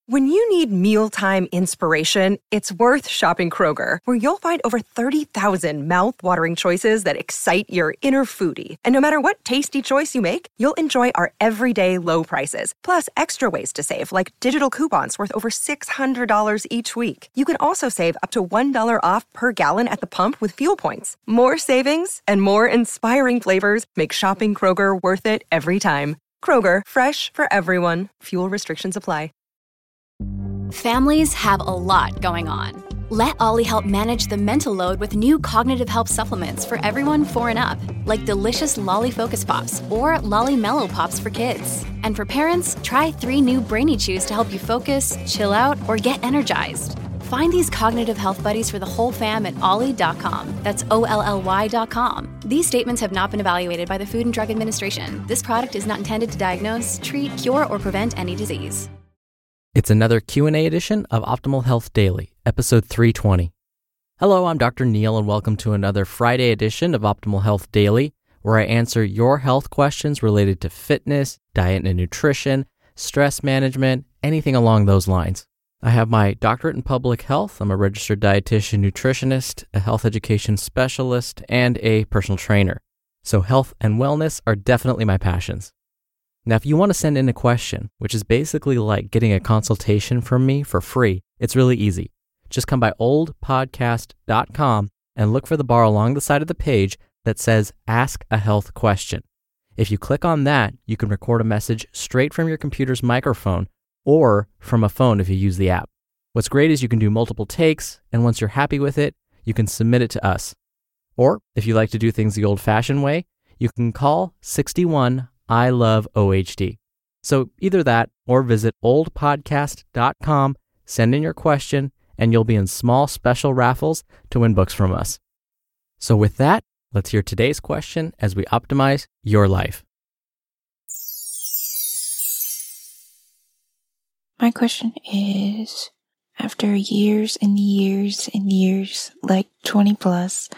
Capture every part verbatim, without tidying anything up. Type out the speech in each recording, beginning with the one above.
When you need mealtime inspiration, it's worth shopping Kroger, where you'll find over thirty thousand mouth-watering choices that excite your inner foodie. And no matter what tasty choice you make, you'll enjoy our everyday low prices, plus extra ways to save, like digital coupons worth over six hundred dollars each week. You can also save up to one dollar off per gallon at the pump with fuel points. More savings and more inspiring flavors make shopping Kroger worth it every time. Kroger, fresh for everyone. Fuel restrictions apply. Families have a lot going on. Let Ollie help manage the mental load with new cognitive help supplements for everyone four and up, like delicious Lolly Focus Pops or Lolly Mellow Pops for kids. And for parents, try three new Brainy Chews to help you focus, chill out, or get energized. Find these cognitive health buddies for the whole fam at ollie dot com. That's O L L Y dot com. These statements have not been evaluated by the Food and Drug Administration. This product is not intended to diagnose, treat, cure, or prevent any disease. It's another Q and A edition of Optimal Health Daily, episode three twenty. Hello, I'm Doctor Neil, and welcome to another Friday edition of Optimal Health Daily, where I answer your health questions related to fitness, diet and nutrition, stress management, anything along those lines. I have my doctorate in public health. I'm a registered dietitian, nutritionist, a health education specialist, and a personal trainer. So health and wellness are definitely my passions. Now, if you want to send in a question, which is basically like getting a consultation from me for free, it's really easy. Just come by old podcast dot com and look for the bar along the side of the page that says Ask a Health Question. If you click on that, you can record a message straight from your computer's microphone or from a phone if you use the app. What's great is you can do multiple takes, and once you're happy with it, you can submit it to us. Or if you like to do things the old-fashioned way, you can call sixty-one I love O H D. So either that or visit old podcast dot com, send in your question, and you'll be in small special raffles to win books from us. So with that, let's hear today's question as we optimize your life. My question is, after years and years and years, like twenty plus,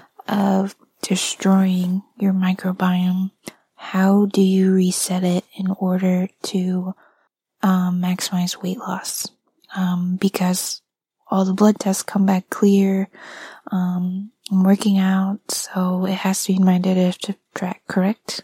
of destroying your microbiome, how do you reset it in order to um, maximize weight loss? Um, because all the blood tests come back clear. Um, I'm working out, so it has to be in my digestive tract, correct?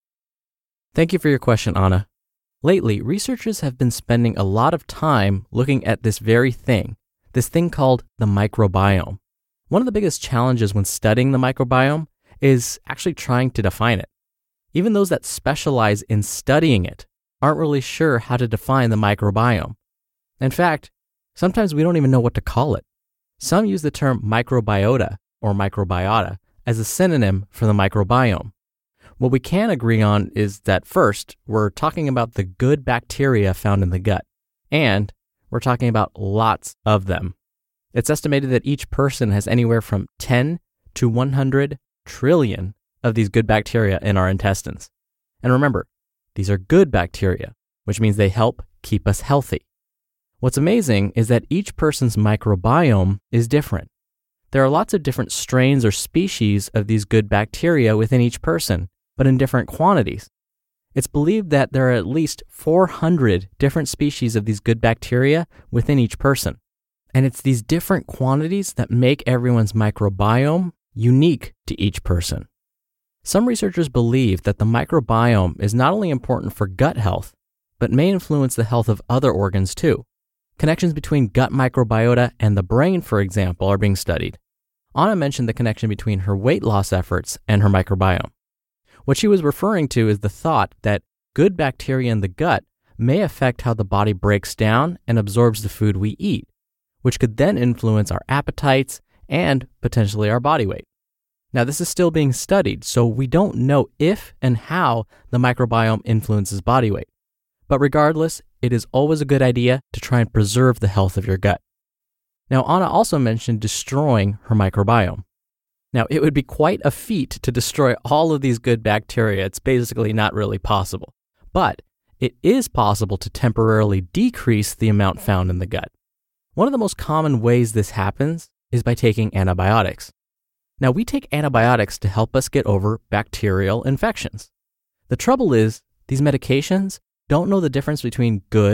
Thank you for your question, Anna. Lately, researchers have been spending a lot of time looking at this very thing, this thing called the microbiome. One of the biggest challenges when studying the microbiome is actually trying to define it. Even those that specialize in studying it aren't really sure how to define the microbiome. In fact, sometimes we don't even know what to call it. Some use the term microbiota or microbiota as a synonym for the microbiome. What we can agree on is that first, we're talking about the good bacteria found in the gut, and we're talking about lots of them. It's estimated that each person has anywhere from ten to one hundred trillion of these good bacteria in our intestines. And remember, these are good bacteria, which means they help keep us healthy. What's amazing is that each person's microbiome is different. There are lots of different strains or species of these good bacteria within each person, but in different quantities. It's believed that there are at least four hundred different species of these good bacteria within each person. And it's these different quantities that make everyone's microbiome unique to each person. Some researchers believe that the microbiome is not only important for gut health, but may influence the health of other organs too. Connections between gut microbiota and the brain, for example, are being studied. Anna mentioned the connection between her weight loss efforts and her microbiome. What she was referring to is the thought that good bacteria in the gut may affect how the body breaks down and absorbs the food we eat, which could then influence our appetites and potentially our body weight. Now, this is still being studied, so we don't know if and how the microbiome influences body weight. But regardless, it is always a good idea to try and preserve the health of your gut. Now, Anna also mentioned destroying her microbiome. Now, it would be quite a feat to destroy all of these good bacteria. It's basically not really possible. But it is possible to temporarily decrease the amount found in the gut. One of the most common ways this happens is by taking antibiotics. Now, we take antibiotics to help us get over bacterial infections. The trouble is, these medications don't know the difference between good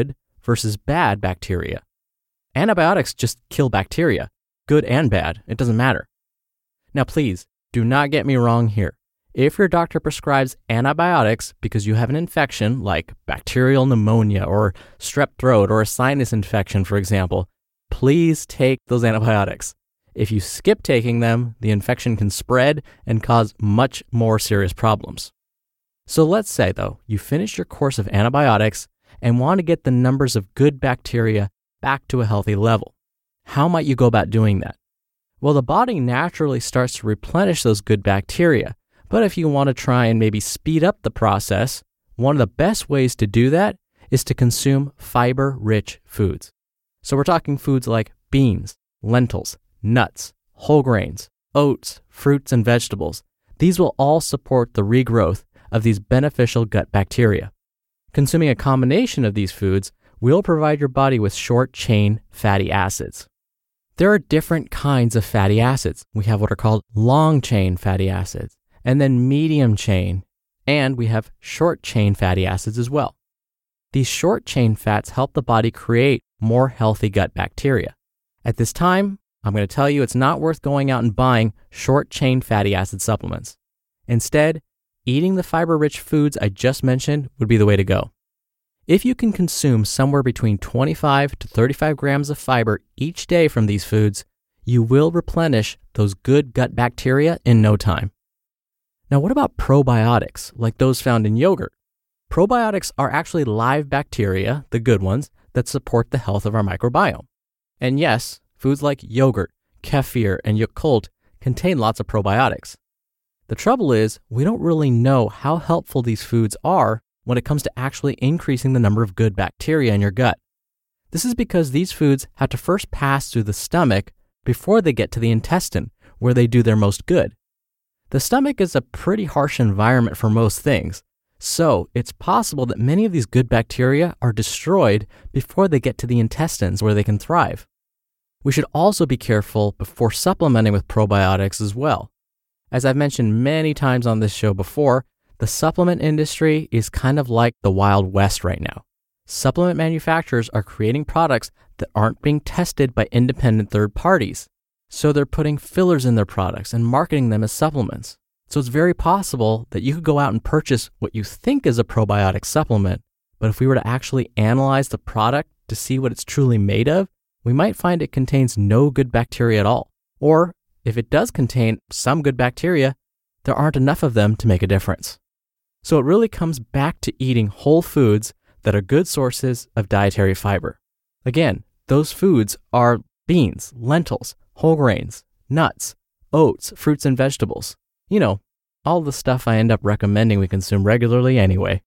versus bad bacteria. Antibiotics just kill bacteria, good and bad. It doesn't matter. Now, please, do not get me wrong here. If your doctor prescribes antibiotics because you have an infection like bacterial pneumonia or strep throat or a sinus infection, for example, please take those antibiotics. If you skip taking them, the infection can spread and cause much more serious problems. So let's say, though, you finished your course of antibiotics and want to get the numbers of good bacteria back to a healthy level. How might you go about doing that? Well, the body naturally starts to replenish those good bacteria. But if you want to try and maybe speed up the process, one of the best ways to do that is to consume fiber-rich foods. So we're talking foods like beans, lentils, nuts, whole grains, oats, fruits, and vegetables. These will all support the regrowth of these beneficial gut bacteria. Consuming a combination of these foods will provide your body with short-chain fatty acids. There are different kinds of fatty acids. We have what are called long-chain fatty acids, and then medium-chain, and we have short-chain fatty acids as well. These short-chain fats help the body create more healthy gut bacteria. At this time, I'm going to tell you it's not worth going out and buying short-chain fatty acid supplements. Instead, eating the fiber-rich foods I just mentioned would be the way to go. If you can consume somewhere between twenty-five to thirty-five grams of fiber each day from these foods, you will replenish those good gut bacteria in no time. Now, what about probiotics, like those found in yogurt? Probiotics are actually live bacteria, the good ones, that support the health of our microbiome. And yes, foods like yogurt, kefir, and Yakult contain lots of probiotics. The trouble is, we don't really know how helpful these foods are when it comes to actually increasing the number of good bacteria in your gut. This is because these foods have to first pass through the stomach before they get to the intestine, where they do their most good. The stomach is a pretty harsh environment for most things, so it's possible that many of these good bacteria are destroyed before they get to the intestines where they can thrive. We should also be careful before supplementing with probiotics as well. As I've mentioned many times on this show before, the supplement industry is kind of like the Wild West right now. Supplement manufacturers are creating products that aren't being tested by independent third parties. So they're putting fillers in their products and marketing them as supplements. So it's very possible that you could go out and purchase what you think is a probiotic supplement, but if we were to actually analyze the product to see what it's truly made of, we might find it contains no good bacteria at all. Or if it does contain some good bacteria, there aren't enough of them to make a difference. So it really comes back to eating whole foods that are good sources of dietary fiber. Again, those foods are beans, lentils, whole grains, nuts, oats, fruits, and vegetables. You know, all the stuff I end up recommending we consume regularly anyway.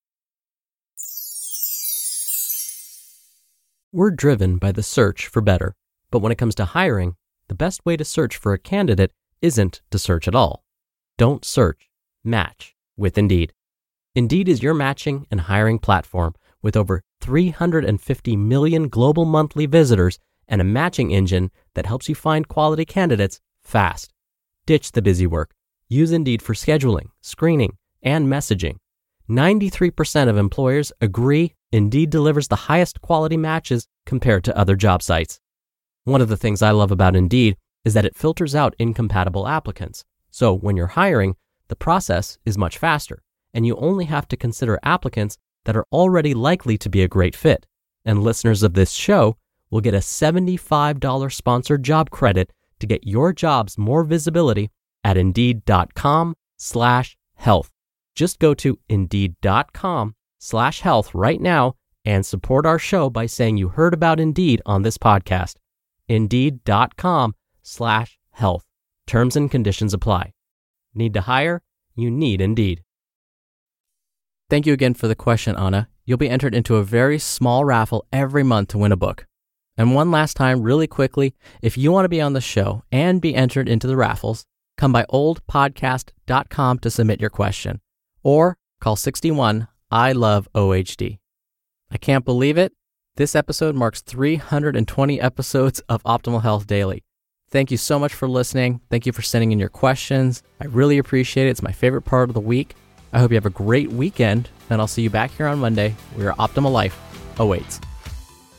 We're driven by the search for better, but when it comes to hiring, the best way to search for a candidate isn't to search at all. Don't search, match with Indeed. Indeed is your matching and hiring platform with over three hundred fifty million global monthly visitors and a matching engine that helps you find quality candidates fast. Ditch the busy work. Use Indeed for scheduling, screening, and messaging. ninety-three percent of employers agree Indeed delivers the highest quality matches compared to other job sites. One of the things I love about Indeed is that it filters out incompatible applicants. So when you're hiring, the process is much faster, and you only have to consider applicants that are already likely to be a great fit. And listeners of this show will get a seventy-five dollars sponsored job credit to get your jobs more visibility at Indeed.com slash health. Just go to Indeed.com slash health right now and support our show by saying you heard about Indeed on this podcast. Indeed.com slash health. Terms and conditions apply. Need to hire? You need Indeed. Thank you again for the question, Anna. You'll be entered into a very small raffle every month to win a book. And one last time, really quickly, if you want to be on the show and be entered into the raffles, come by old podcast dot com to submit your question, or call sixty-one I love O H D. I can't believe it. This episode marks three hundred twenty episodes of Optimal Health Daily. Thank you so much for listening. Thank you for sending in your questions. I really appreciate it. It's my favorite part of the week. I hope you have a great weekend, and I'll see you back here on Monday where your optimal life awaits.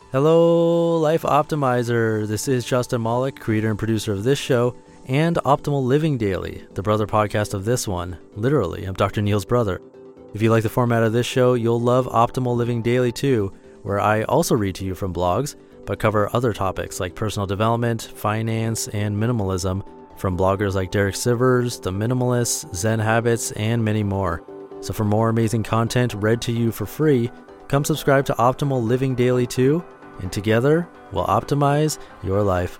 Hello, Life Optimizer. This is Justin Malik, creator and producer of this show and Optimal Living Daily, the brother podcast of this one. Literally, I'm Doctor Neil's brother. If you like the format of this show, you'll love Optimal Living Daily too, where I also read to you from blogs, but cover other topics like personal development, finance, and minimalism from bloggers like Derek Sivers, The Minimalists, Zen Habits, and many more. So for more amazing content read to you for free, come subscribe to Optimal Living Daily too, and together we'll optimize your life.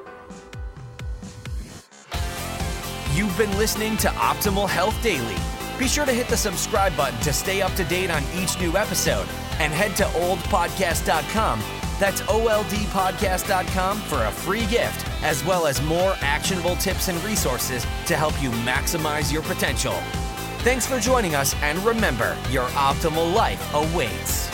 You've been listening to Optimal Health Daily. Be sure to hit the subscribe button to stay up to date on each new episode, and head to old podcast dot com. That's O L D podcast dot com for a free gift, as well as more actionable tips and resources to help you maximize your potential. Thanks for joining us, and remember, your optimal life awaits.